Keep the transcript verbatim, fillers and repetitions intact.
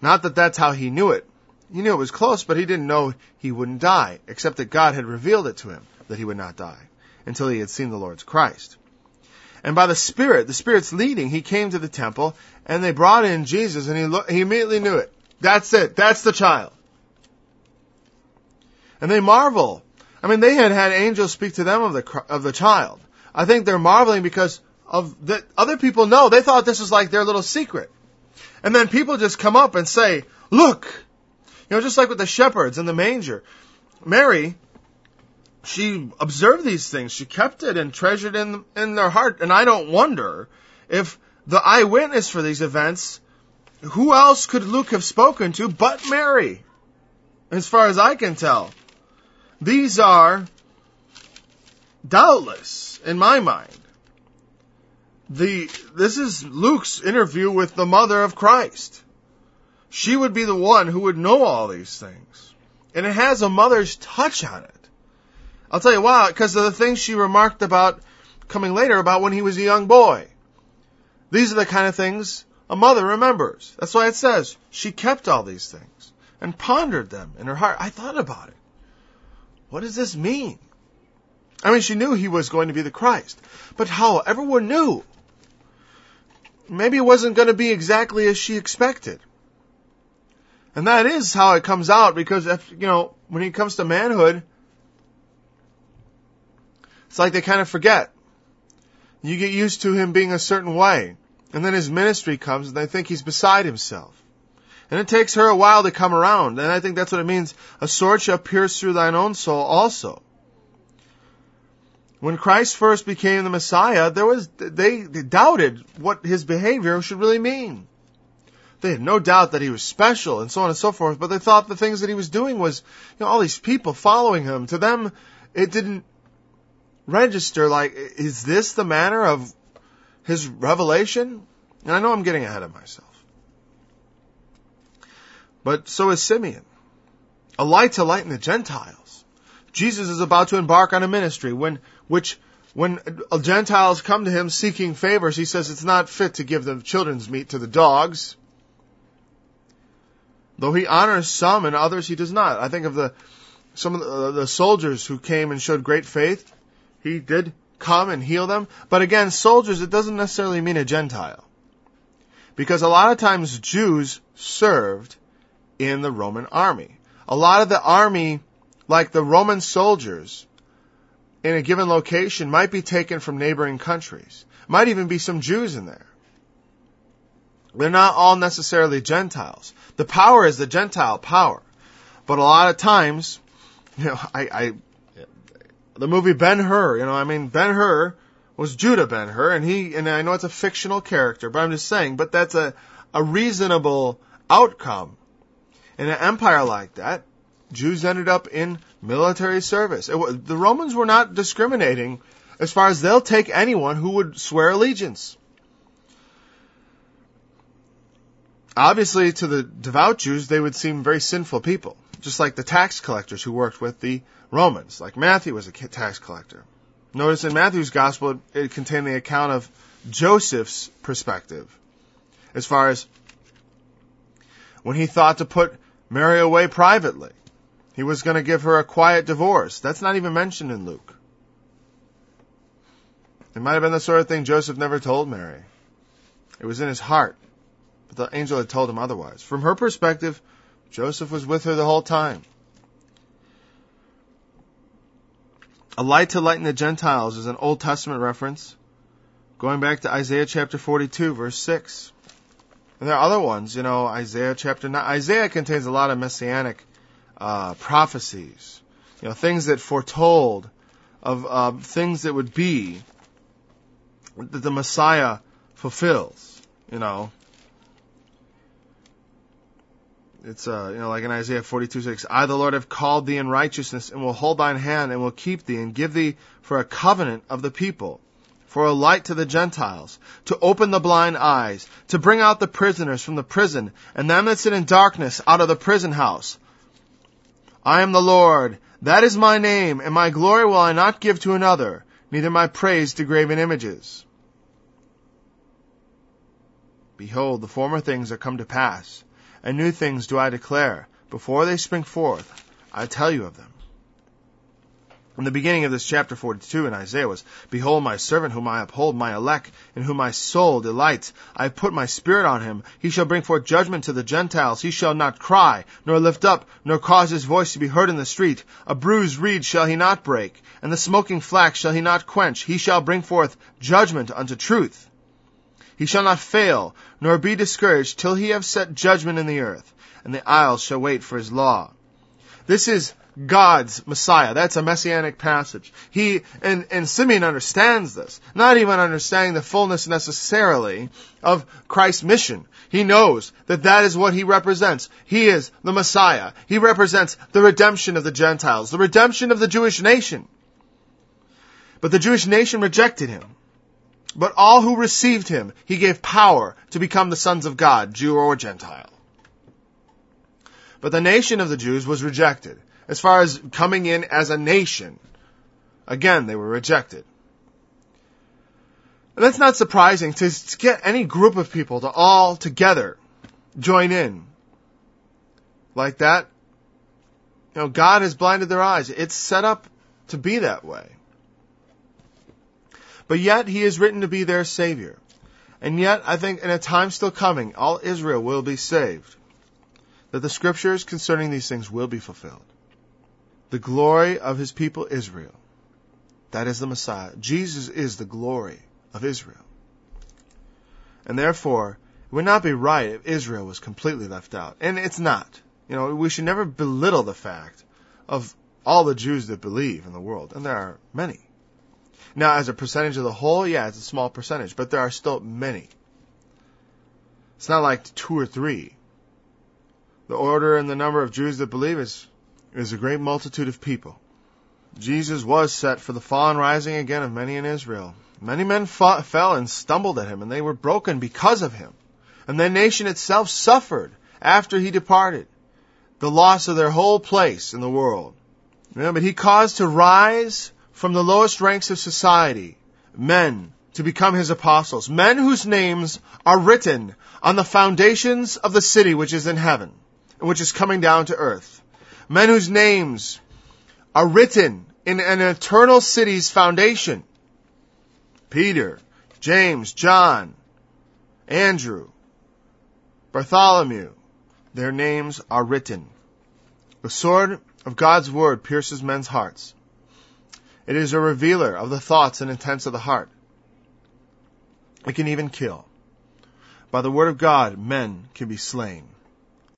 Not that that's how he knew it. He knew it was close, but he didn't know he wouldn't die, except that God had revealed it to him that he would not die until he had seen the Lord's Christ. And by the Spirit, the Spirit's leading, he came to the temple, and they brought in Jesus, and he, lo- he immediately knew it. That's it. That's the child. And they marvel. I mean, they had had angels speak to them of the of the child. I think they're marveling because of that other people know. They thought this was like their little secret. And then people just come up and say, look, you know, just like with the shepherds in the manger. Mary, she observed these things. She kept it and treasured it in, in their heart. And I don't wonder if the eyewitness for these events, who else could Luke have spoken to but Mary? As far as I can tell. These are, doubtless, in my mind, the this is Luke's interview with the mother of Christ. She would be the one who would know all these things. And it has a mother's touch on it. I'll tell you why, because of the things she remarked about coming later about when he was a young boy. These are the kind of things a mother remembers. That's why it says she kept all these things and pondered them in her heart. I thought about it. What does this mean? I mean, she knew he was going to be the Christ. But how? Everyone knew. Maybe it wasn't going to be exactly as she expected. And that is how it comes out, because, if, you know, when he comes to manhood, it's like they kind of forget. You get used to him being a certain way. And then his ministry comes and they think he's beside himself. And it takes her a while to come around. And I think that's what it means. A sword shall pierce through thine own soul also. When Christ first became the Messiah, there was they, they doubted what his behavior should really mean. They had no doubt that he was special and so on and so forth, but they thought the things that he was doing was, you know, all these people following him. To them, it didn't register like, is this the manner of his revelation? And I know I'm getting ahead of myself. But so is Simeon. A light to lighten the Gentiles. Jesus is about to embark on a ministry when, which, when Gentiles come to him seeking favors, he says it's not fit to give them children's meat to the dogs. Though he honors some and others he does not. I think of the, some of the, uh, the soldiers who came and showed great faith. He did come and heal them. But again, soldiers, it doesn't necessarily mean a Gentile. Because a lot of times Jews served in the Roman army. A lot of the army, like the Roman soldiers, in a given location might be taken from neighboring countries. Might even be some Jews in there. They're not all necessarily Gentiles. The power is the Gentile power. But a lot of times, you know, I, I the movie Ben-Hur, you know, I mean, Ben-Hur was Judah Ben-Hur, and he, and I know it's a fictional character, but I'm just saying, but that's a, a reasonable outcome. In an empire like that, Jews ended up in military service. It, the Romans were not discriminating as far as they'll take anyone who would swear allegiance. Obviously, to the devout Jews, they would seem very sinful people, just like the tax collectors who worked with the Romans, like Matthew was a tax collector. Notice in Matthew's gospel, it, it contained the account of Joseph's perspective, as far as when he thought to put Mary away privately. He was going to give her a quiet divorce. That's not even mentioned in Luke. It might have been the sort of thing Joseph never told Mary. It was in his heart. But the angel had told him otherwise. From her perspective, Joseph was with her the whole time. A light to lighten the Gentiles is an Old Testament reference, going back to Isaiah chapter forty-two, verse six. And there are other ones, you know, Isaiah chapter nine. Isaiah contains a lot of messianic uh, prophecies, you know, things that foretold of uh, things that would be, that the Messiah fulfills, you know. It's, uh, you know, like in Isaiah forty-two six, I, the Lord, have called thee in righteousness, and will hold thine hand, and will keep thee, and give thee for a covenant of the people, for a light to the Gentiles, to open the blind eyes, to bring out the prisoners from the prison, and them that sit in darkness out of the prison house. I am the Lord, that is my name, and my glory will I not give to another, neither my praise to graven images. Behold, the former things are come to pass, and new things do I declare. Before they spring forth, I tell you of them. In the beginning of this chapter forty-two in Isaiah was, Behold my servant whom I uphold, my elect, in whom my soul delights. I have put my spirit on him. He shall bring forth judgment to the Gentiles. He shall not cry, nor lift up, nor cause his voice to be heard in the street. A bruised reed shall he not break, and the smoking flax shall he not quench. He shall bring forth judgment unto truth. He shall not fail, nor be discouraged, till he have set judgment in the earth, and the isles shall wait for his law. This is God's Messiah. That's a messianic passage. He, and, and Simeon understands this, not even understanding the fullness necessarily of Christ's mission. He knows that that is what he represents. He is the Messiah. He represents the redemption of the Gentiles, the redemption of the Jewish nation. But the Jewish nation rejected him. But all who received him, he gave power to become the sons of God, Jew or Gentile. But the nation of the Jews was rejected. As far as coming in as a nation, again, they were rejected. And that's not surprising to, to get any group of people to all together join in like that. You know, God has blinded their eyes. It's set up to be that way. But yet, he is written to be their Savior. And yet, I think in a time still coming, all Israel will be saved. That the scriptures concerning these things will be fulfilled. The glory of his people Israel. That is the Messiah. Jesus is the glory of Israel. And therefore, it would not be right if Israel was completely left out. And it's not. You know, we should never belittle the fact of all the Jews that believe in the world. And there are many. Now, as a percentage of the whole, yeah, it's a small percentage. But there are still many. It's not like two or three. The order and the number of Jews that believe is is a great multitude of people. Jesus was set for the fall and rising again of many in Israel. Many men fought, fell and stumbled at him, and they were broken because of him. And the nation itself suffered after he departed, the loss of their whole place in the world. Yeah, but he caused to rise from the lowest ranks of society men to become his apostles, men whose names are written on the foundations of the city which is in heaven, and which is coming down to earth. Men whose names are written in an eternal city's foundation. Peter, James, John, Andrew, Bartholomew. Their names are written. The sword of God's word pierces men's hearts. It is a revealer of the thoughts and intents of the heart. It can even kill. By the word of God, men can be slain.